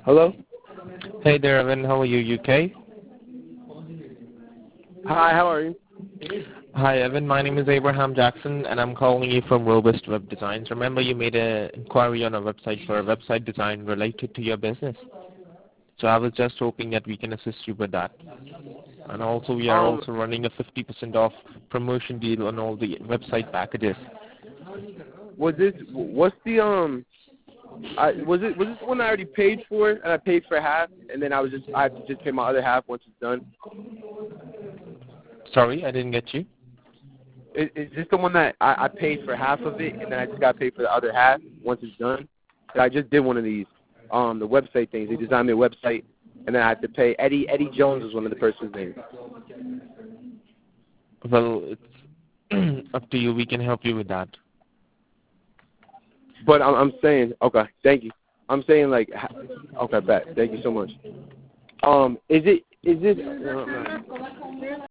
Hello? Hey there, Evan. How are you? UK? Hi, how are you? Hi, Evan. My name is Abraham Jackson, and I'm calling you from Robust Web Designs. Remember, you made an inquiry on our website for a website design related to your business. So I was just hoping that we can assist you with that. And also, we are also running a 50% off promotion deal on all the website packages. Was this the one I already paid for, and I paid for half, and then I have to just pay my other half once it's done? Sorry, I didn't get you. Is this the one that I paid for half of it, and then I just got to pay for the other half once it's done? And I just did one of these, the website things. They designed me a website, and then I had to pay. Eddie Jones is one of the person's names. Well, it's up to you. We can help you with that. But I'm saying, okay, thank you. I'm saying like, okay, bet. Thank you so much. Is this?